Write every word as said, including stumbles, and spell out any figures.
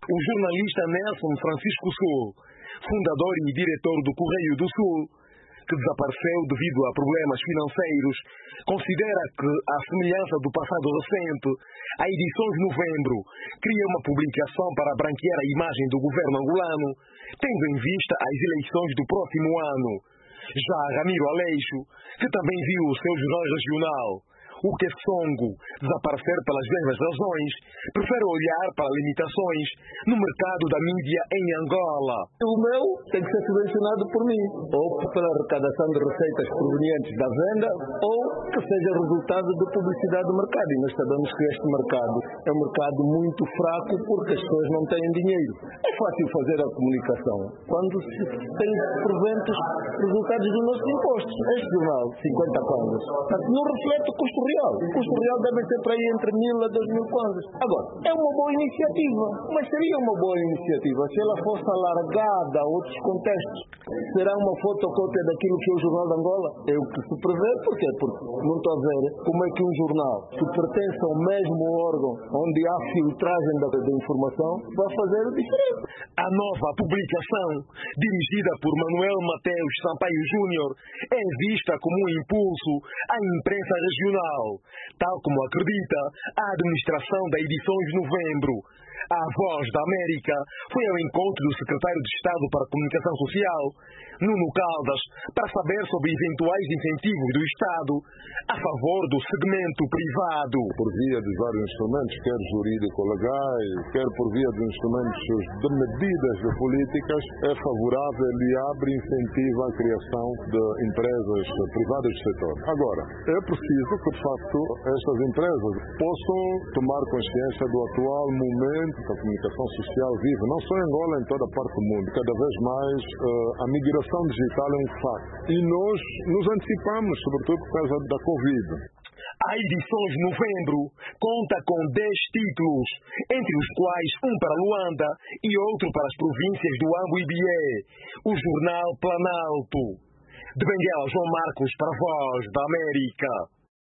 O jornalista Nelson Francisco Sul, fundador e diretor do Correio do Sul, que desapareceu devido a problemas financeiros, considera que, à semelhança do passado recente, a Edições Novembro cria uma publicação para branquear a imagem do governo angolano, tendo em vista as eleições do próximo ano. Já Ramiro Aleixo, que também viu o seu jornal regional, o Songo, desaparecer pelas mesmas razões, prefere olhar para limitações no mercado da mídia em Angola. O meu tem que ser subvencionado por mim, ou pela arrecadação de receitas provenientes da venda, ou que seja resultado de publicidade do mercado. E nós sabemos que este mercado é um mercado muito fraco porque as pessoas não têm dinheiro. É fácil fazer a comunicação quando se tem proventos resultados dos nossos impostos. Este jornal, cinquenta kwanzas, não reflete o custo real. O custo real deve ser para aí entre mil a dois mil kwanzas. Agora, é uma boa iniciativa, mas seria uma boa iniciativa se ela fosse alargada a outros contextos. Será uma fotocópia daquilo que é o Jornal de Angola? É o que se prevê, porquê? Porque não estou a ver como é que um jornal que pertence ao mesmo órgão onde há filtragem da, da informação vai fazer diferente. A nova publicação, dirigida por Manuel Mateus Sampaio Júnior, é vista como um impulso à imprensa regional, tal como acredita a administração da Edições Novembro. A Voz da América foi ao encontro do secretário de Estado para a Comunicação Social, Nuno Caldas, para saber sobre eventuais incentivos do Estado a favor do segmento privado. Por via dos vários instrumentos, quer jurídico-legais, quer por via dos instrumentos de medidas de políticas, é favorável e abre incentivo à criação de empresas privadas do setor. Agora, é preciso que, de facto, estas empresas possam tomar consciência do atual momento que a comunicação social vive, não só em Angola, em toda a parte do mundo. Cada vez mais uh, a migração digital é um facto. E nós nos antecipamos, sobretudo por causa da Covid. A Edições Novembro conta com dez títulos, entre os quais um para Luanda e outro para as províncias do Ambo e Bié, o Jornal Planalto. De Benguela, João Marcos, para a Voz da América.